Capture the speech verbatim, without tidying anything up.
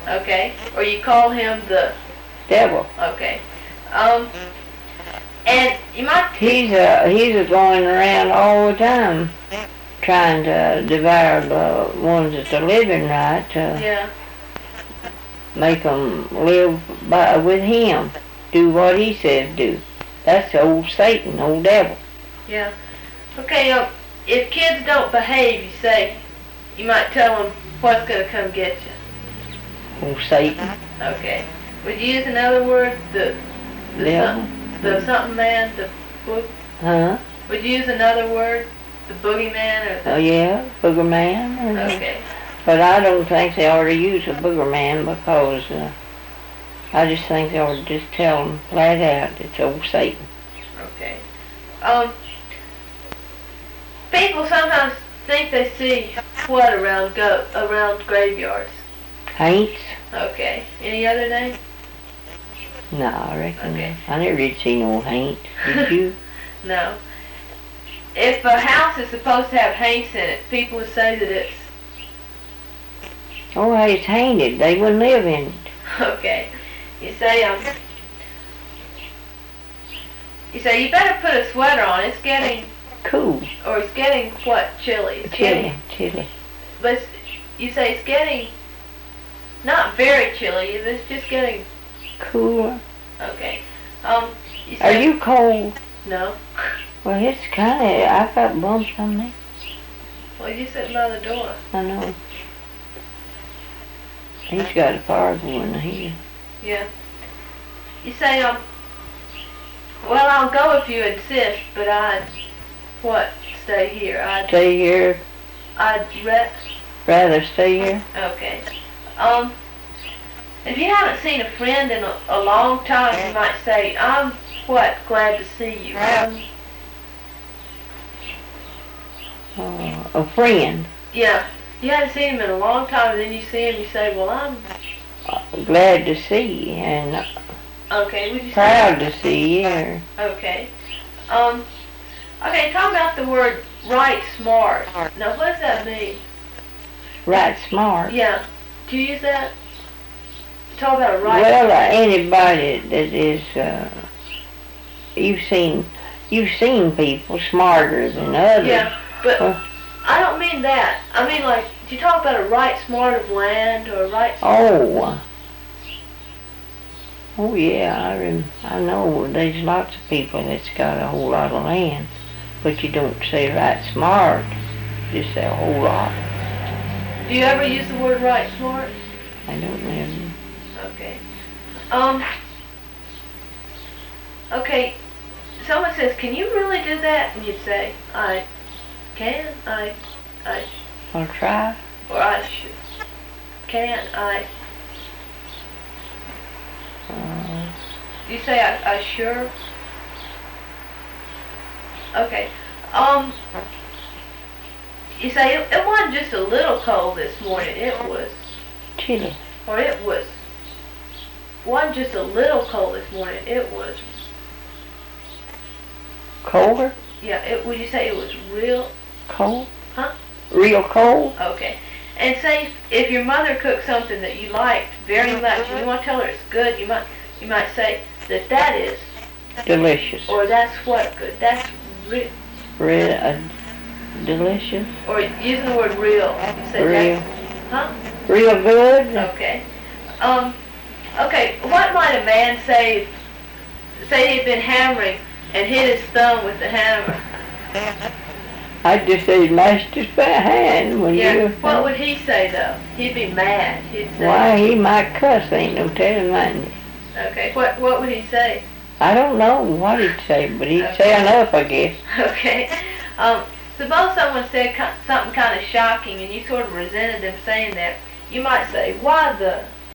Okay. Or you call him the devil. Okay. Um, and you might... He's uh, he's a going around all the time trying to devour the ones that are living right to yeah. make them live by, with him. Do what he says do. That's old Satan, old devil. Yeah. Okay, um, if kids don't behave, you say, you might tell them what's going to come get you. Old Satan. Okay. Would you use another word? The, the, devil. Some, the something man? The boog? Huh? Would you use another word? The boogeyman? Or the... Oh, yeah, booger man. Okay. But I don't think they ought to use a booger man because uh, I just think they ought to just tell them flat out it's old Satan. Okay. Um, people sometimes think they see what around go around graveyards? Haints? Okay. Any other name? No, I reckon. Okay. I never did see no haint. Did you? No. If a house is supposed to have haints in it, people would say that it's... Oh, it's hainted. They wouldn't live in it. Okay. You say, um... You say, you better put a sweater on. It's getting... Cool. Or it's getting, what, chilly? It's Chilly, getting, chilly. but it's, you say it's getting... Not very chilly. It's just getting... Cooler. Okay. Um, you Are say... you cold? No. Well, it's kind of... I've got bumps on me. Well, you sitting by the door. I know. He's got a fire going here. Yeah. You say, um... Well, I'll go if you insist, but I'd... What? Stay here. I'd... Stay here. I'd rest. Rather stay here. Okay. Um... If you haven't seen a friend in a, a long time, you might say, I'm, what, glad to see you. Um, Uh, a friend. yeah. You haven't seen him in a long time, and then you see him, you say, well, I'm... Uh, glad to see you, and Okay, would you proud say... to see you. Or, Okay. Um, okay, talk about the word right smart. Now, what does that mean? right smart. Yeah. Do you use that? Talk about a right Well, uh, smart. anybody that is, uh, you've seen, you've seen people smarter than others. Yeah, but Uh, I don't mean that. I mean, like, do you talk about a right smart of land or a right smart? oh, oh yeah, I rem- I know there's lots of people that's got a whole lot of land, but you don't say right smart, you just say a whole lot. Do you ever use the word right smart? I don't know. Okay. Um. Okay. Someone says, "Can you really do that?" And you'd say, "I can. I, I, I'll try. or I sh- can. I." Uh, You say, "I, I sure." Okay. Um. You say it, it wasn't just a little cold this morning. It was, chilly. or it was. Wasn't just a little cold this morning. It was. Colder? Yeah. It. Would you say it was real? Cold? Huh? Real cold? Okay. And say if, if your mother cooked something that you liked very much, and you want to tell her it's good, you might you might say that that is, Delicious. or that's what good. That's real. Real, uh, delicious. Or using the word real. You say Real. that. Huh? Real good? Okay. Um. Okay. What might a man say? Say he'd been hammering and hit his thumb with the hammer. I'd just say mashed his bad hand when Yeah. you... What would he say though? He'd be mad. He'd say. Why, he might cuss, ain't no telling mine. Okay. What What would he say? I don't know what he'd say, but he'd Okay. say enough, I guess. Okay. Um. Suppose someone said ki- something kind of shocking, and you sort of resented them saying that. You might say, "Why the?"